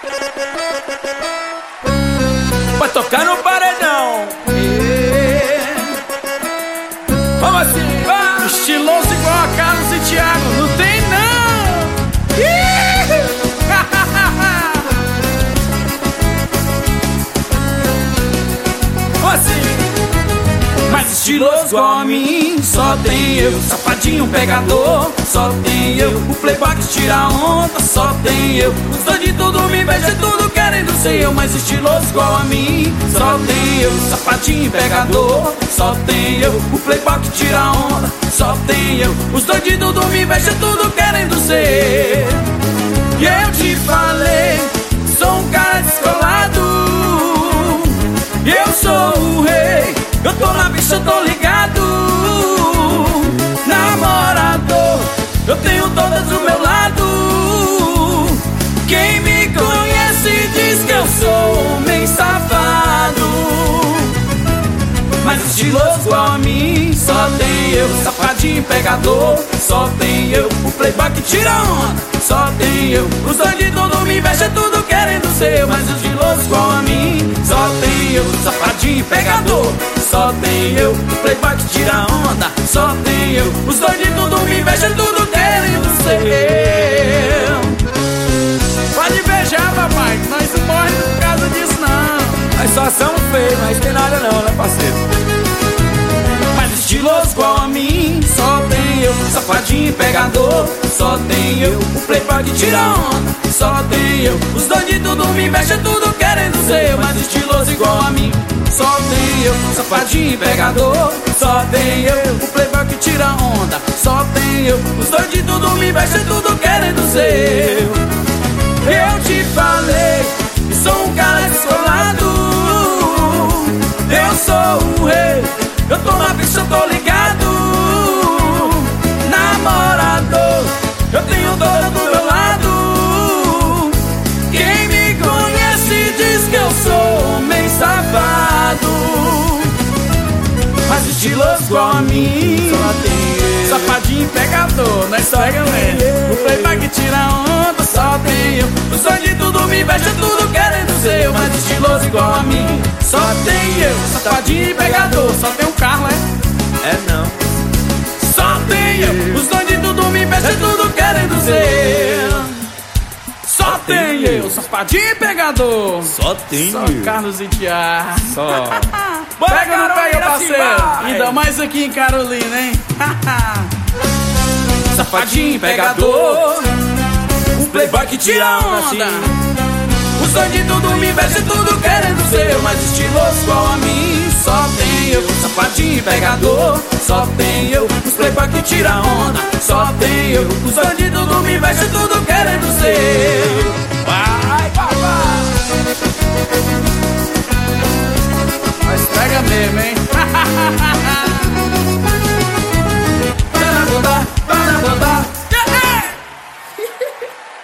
Vai tocar no paredão. Vamos assim, vai. Estiloso igual a Carlos e Thiago, não tem não. Vamos assim. Mas estiloso igual a mim só tem eu, safadinho pegador, só tem eu, o playboy que tira onda, só tem eu, os dois de tudo me beijam tudo querendo ser eu. Mas estiloso igual a mim só tem eu, safadinho pegador, só tem eu, o playboy que tira onda, só tem eu, os dois de tudo me beijam tudo querendo ser. E eu te falei, sou um cara descolado, eu sou o rei, eu tô na pista, eu tô ligado. Namorador, eu tenho todas do meu lado. Quem me conhece diz que eu sou homem safado. Mas estiloso igual a mim só tem eu, safadinho pegador, só tem eu, o playboy que tira onda, só tem eu, os dois de tudo me beijam tudo querendo ser eu. Mas estiloso igual a mim só tem eu, safadinho pegador, só tem eu, o playboy que tira onda, só tem eu, os dois de tudo me beijam tudo querendo ser eu. Pode beijar, papai, que nós não morre por causa disso não. Nós só somos feios, mas tem nada não, né, parceiro? Mas estiloso igual a mim só tem eu, safadinho pegador, só tem eu, o playboy que tira onda, só tem eu, os dois de tudo me beijam tudo querendo ser eu. Mas estiloso igual a mim só tem eu, safadinho pegador, só tem eu, o playboy que tira onda, só tem eu, os dois de tudo me beijam tudo querendo ser eu. Eu te falei, sou um cara descolado, eu sou o rei, eu tô na pista, eu tô ligado. Namorador, eu tenho dor do meu lado. Quem me conhece diz que eu sou homem safado. Mas estiloso igual a mim Só tem eu, safadinho pegador, nós só galera, o playboy que tira onda, só tem eu, os dois de tudo me beijam tudo querendo ser eu. Mas estiloso igual a mim só tem eu, safadinho pegador, só tem um carro, é não. só tem eu, os dois de tudo me beijam tudo querendo ser. Só tem eu, safadinho pegador, Só tem só eu. Carlos e Thiago. Só. Pega ou não pega, Carolina, parceiro? vai. Ainda mais aqui em Carolina, hein? Safadinho pegador, o playboy que tira onda, os dois de tudo me beijam tudo querendo ser eu. Mas estiloso igual a mim só tem eu, safadinho pegador, só tem eu, os playboy que tira onda, só tem eu, os dois de tudo me beijam tudo querendo ser